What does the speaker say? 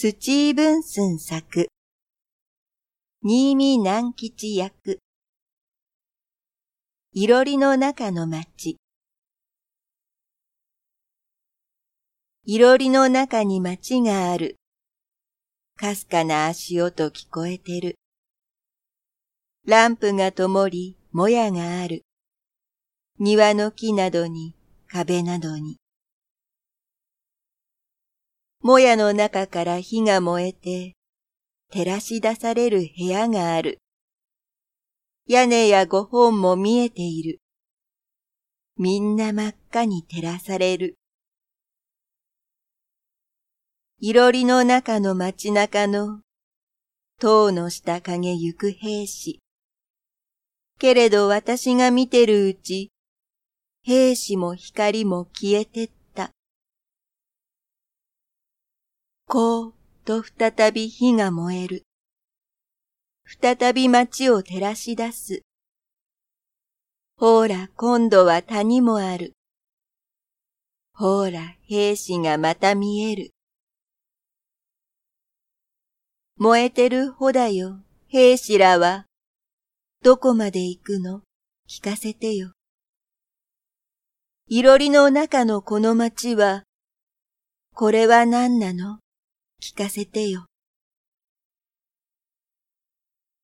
スチーブンスン作、新見南吉役、いろりの中の町。いろりの中に町がある。かすかな足音聞こえてる。ランプが灯り、もやがある。庭の木などに、壁などに。もやの中から火が燃えて、照らし出される部屋がある。屋根や5本も見えている。みんな真っ赤に照らされる。いろりの中の街中の、塔の下影行く兵士。けれど私が見てるうち、兵士も光も消えてった。こうと再び火が燃える。再び街を照らし出す。ほら今度は谷もある。ほら兵士がまた見える。燃えてる穂だよ、兵士らは。どこまで行くの？聞かせてよ。いろりの中のこの町は、これは何なの？聞かせてよ。